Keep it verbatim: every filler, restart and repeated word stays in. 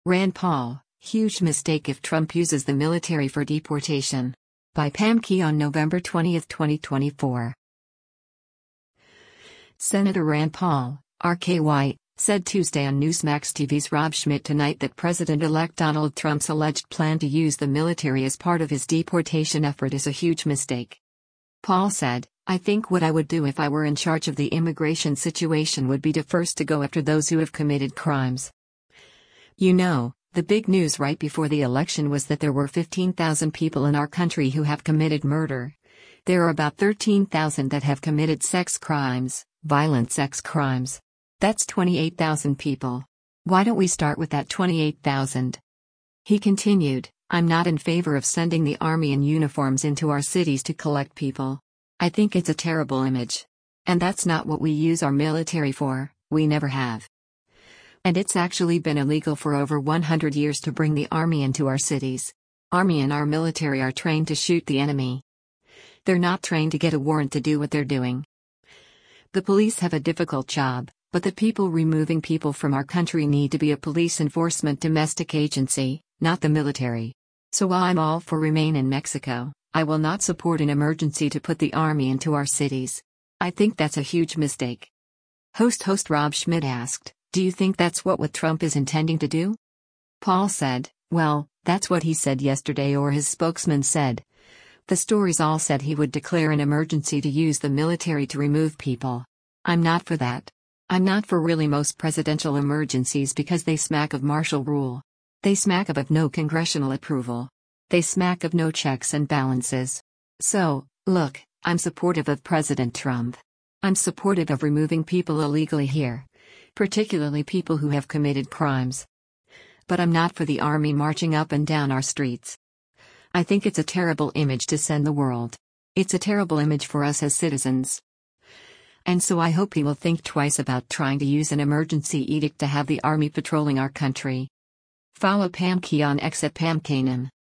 Rand Paul, huge mistake if Trump uses the military for deportation. By Pam Key on November twentieth, twenty twenty-four. Senator Rand Paul, R K Y, said Tuesday on Newsmax T V's Rob Schmitt Tonight that President-elect Donald Trump's alleged plan to use the military as part of his deportation effort is a huge mistake. Paul said, "I think what I would do if I were in charge of the immigration situation would be to first to go after those who have committed crimes." You know, the big news right before the election was that there were fifteen thousand people in our country who have committed murder. There are about thirteen thousand that have committed sex crimes, violent sex crimes. That's twenty-eight thousand people. Why don't we start with that twenty-eight thousand? He continued, "I'm not in favor of sending the army in uniforms into our cities to collect people. I think it's a terrible image. And that's not what we use our military for, we never have. And it's actually been illegal for over one hundred years to bring the army into our cities. Army and our military are trained to shoot the enemy. They're not trained to get a warrant to do what they're doing. The police have a difficult job, but the people removing people from our country need to be a police enforcement domestic agency, not the military. So while I'm all for remain in Mexico, I will not support an emergency to put the army into our cities. I think that's a huge mistake." Host host Rob Schmitt asked, "Do you think that's what what Trump is intending to do?" Paul said, "Well, that's what he said yesterday, or his spokesman said. The stories all said he would declare an emergency to use the military to remove people. I'm not for that. I'm not for really most presidential emergencies because they smack of martial rule. They smack of, of no congressional approval. They smack of no checks and balances. So, look, I'm supportive of President Trump. I'm supportive of removing people illegally here, particularly people who have committed crimes. But I'm not for the army marching up and down our streets. I think it's a terrible image to send the world. It's a terrible image for us as citizens. And so I hope he will think twice about trying to use an emergency edict to have the army patrolling our country." Follow Pam Key on X at Pam Kanan.